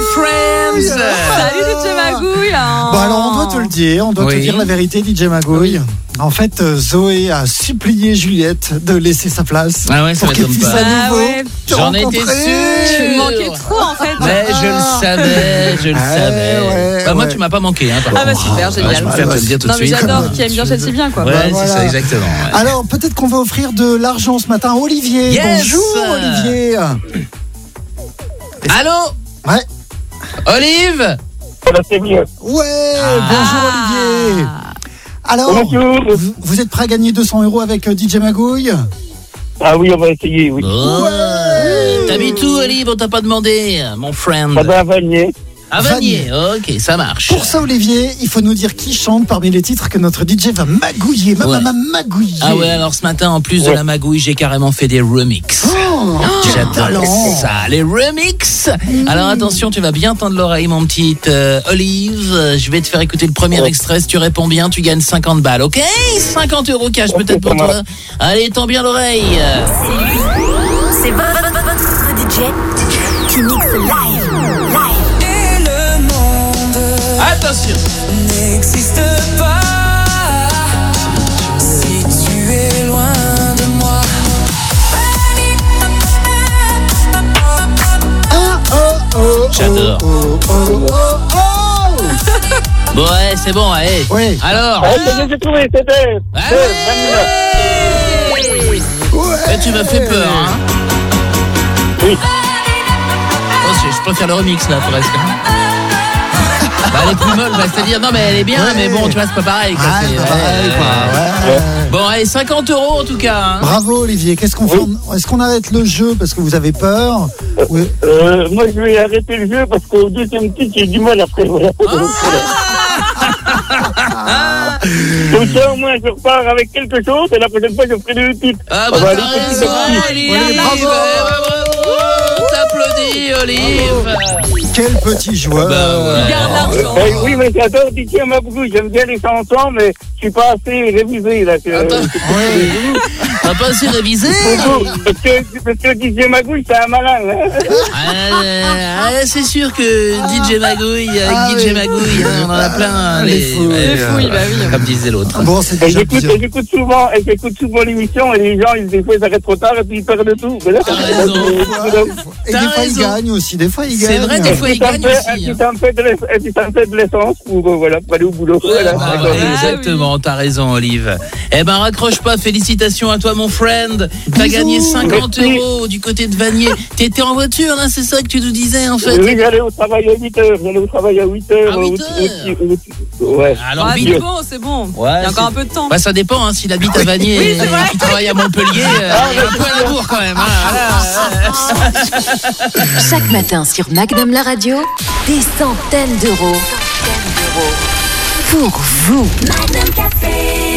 friends. Salut DJ Magouille. Bon alors on doit te le dire, te dire la vérité DJ Magouille. Oui. En fait, Zoé a supplié Juliette de laisser sa place pour qu'elle puisse à nouveau te J'en étais rencontrer. sûr. Tu me manquais trop en fait. Mais je le savais. Moi tu m'as pas manqué. Ah bah super, génial. Je préfère te le dire tout de Non mais suite. j'adore, qui aime bien Chelsea bien quoi. Ouais, voilà. c'est ça exactement. Ouais. Alors peut-être qu'on va offrir de l'argent ce matin à Olivier. Yes. Bonjour Olivier. Allô. Ouais. Olive. C'est mieux. Ouais, bonjour Olivier. Alors, vous êtes prêt à gagner 200 € avec DJ Magouille? Ah oui, on va essayer, oui. Ouais. T'habites où, Olive? On t'a pas demandé, mon friend. Ça va à Vanier. À Vanier, ok, ça marche. Pour ça, Olivier, il faut nous dire qui chante parmi les titres que notre DJ va magouiller. Magouiller. Ah ouais, alors ce matin, en plus de la magouille, j'ai carrément fait des remixes. J'adore ça, les remixes. Alors attention, tu vas bien tendre l'oreille, mon petit Olive. Je vais te faire écouter le premier extrait. Si tu réponds bien, tu gagnes 50 balles, ok? 50 € cash peut-être pour toi. Allez, tends bien l'oreille. C'est votre DJ qui mixe live. Attention. N'existe pas si tu es loin de moi. J'adore. Bon, ouais, c'est bon, allez. Oui. Alors. J'ai trouvé, c'était. Mais tu m'as fait peur, hein. Oui. Oh, je préfère le remix là, presque. Bah, elle est plus molle, c'est-à-dire, non mais elle est bien, mais bon, tu vois, c'est pas pareil. Quoi. C'est pas pareil, quoi. Ouais. Bon, allez, 50 € en tout cas. Hein. Bravo Olivier, qu'est-ce qu'on fait? Est-ce qu'on arrête le jeu parce que vous avez peur? Oui. Moi, je vais arrêter le jeu parce qu'au deuxième titre, j'ai du mal après. Voilà. Comme ça, au moins, je repars avec quelque chose et la prochaine fois, je ferai le titre. Ah bah, t'as raison, Olive. Bravo. T'applaudis, Olive. Quel petit joueur. Bah, Garde l'argent. Oui, mais j'adore DJ Magouille. J'aime bien les chansons, mais je suis pas assez révisé, là. T'as pas assez révisé? Parce que DJ Magouille, c'est un malin. C'est sûr que DJ Magouille, avec DJ Magouille, on en a plein. Les fous. Les fouilles, bah oui. Comme disait l'autre. Bon, c'est déjà bien. J'écoute souvent l'émission et les gens, des fois, ils arrêtent trop tard et puis ils perdent tout. T'as raison. Et des fois, il gagne aussi. Des fois, il gagne. C'est vrai, des fois, il gagne aussi. Et ça me fait de l'essence pour aller au boulot. Exactement, t'as raison, Olive. Eh ben, raccroche pas, félicitations à toi, mon friend. T'as gagné 50 € du côté de Vanier. T'étais en voiture, là, c'est ça que tu nous disais, en fait? Oui, j'allais au travail à 8h. À 8h. Ouais. Alors, c'est bon. Ouais, il y a encore un peu de temps. Bah, ça dépend, hein, s'il habite à Vanier et qu'il travaille à Montpellier, il y a un peu à la bourre quand même. Chaque matin sur Magnum la radio, des centaines d'euros pour vous. Magnum Café.